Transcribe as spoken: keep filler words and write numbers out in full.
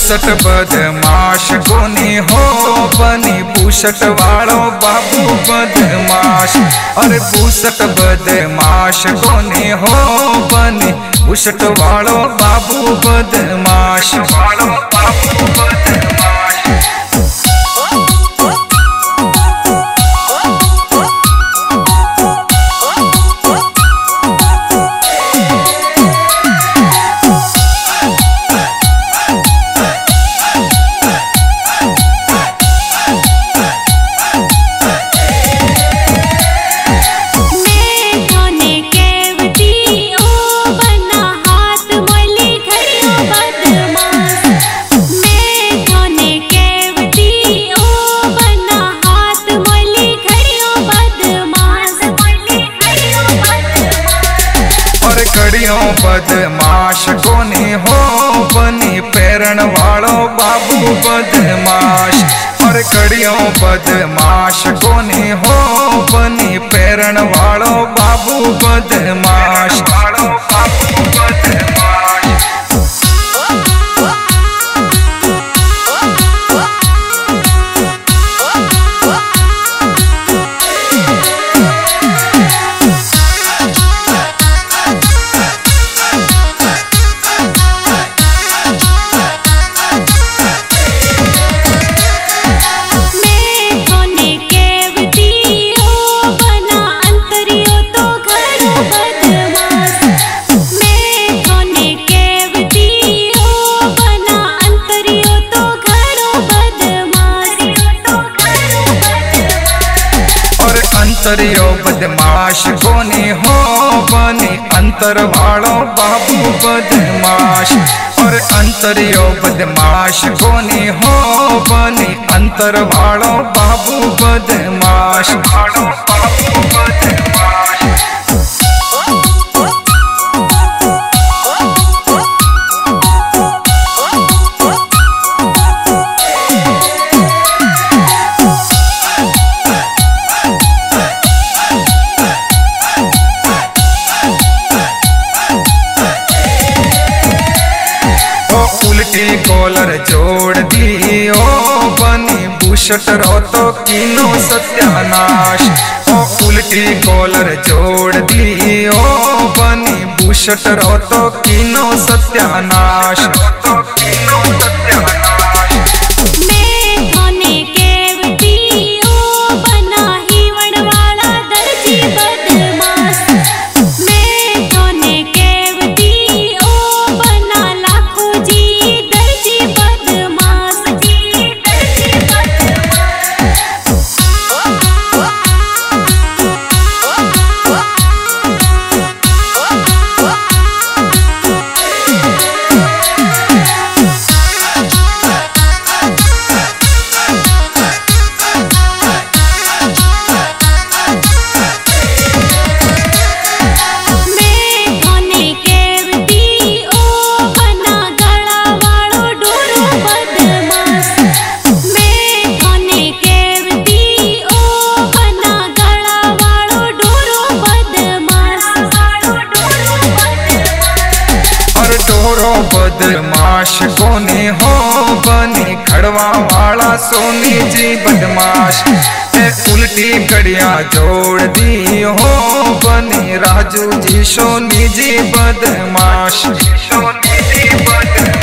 बुसट बदमाश कोनी हो बनी बुसट वालो बाबू बदमाश। अरे बुसट बदमाश कोनी हो बनी बुसट वालो बाबू बदमाश वालो बाबू बदमाश। कड़ियों बदमाश कोनी हो बनी पैरण वालो बाबू बदमाश। और कड़ियों बदमाश कोनी हो बनी पैरण वालो बाबू बदमाश वालो बाबू बदमाश। अंतरियो बदमाश कोनी हो बनी अंतर वालो बाबू बदमाश। और अंतरियो बदमाश कोनी हो बनी अंतर वालो बाबू बदमाश वालो बाबू बदमाश। उल्टी कॉलर जोड़ दी ओ बनी बुसट रो तो कीनो सत्यानाश। ओ उल्टी कॉलर जोड़ दी ओ बनी बुसट रो तो कीनो सत्यानाश तो कीनो सत्यानाश। बदमाश कोनी हो बनी खड़वा वाला सोनी जी बदमाश। उल्टी कड़िया जोड़ दी हो बनी राजू जी सोनी जी बदमाश सोनी जी बदमाश।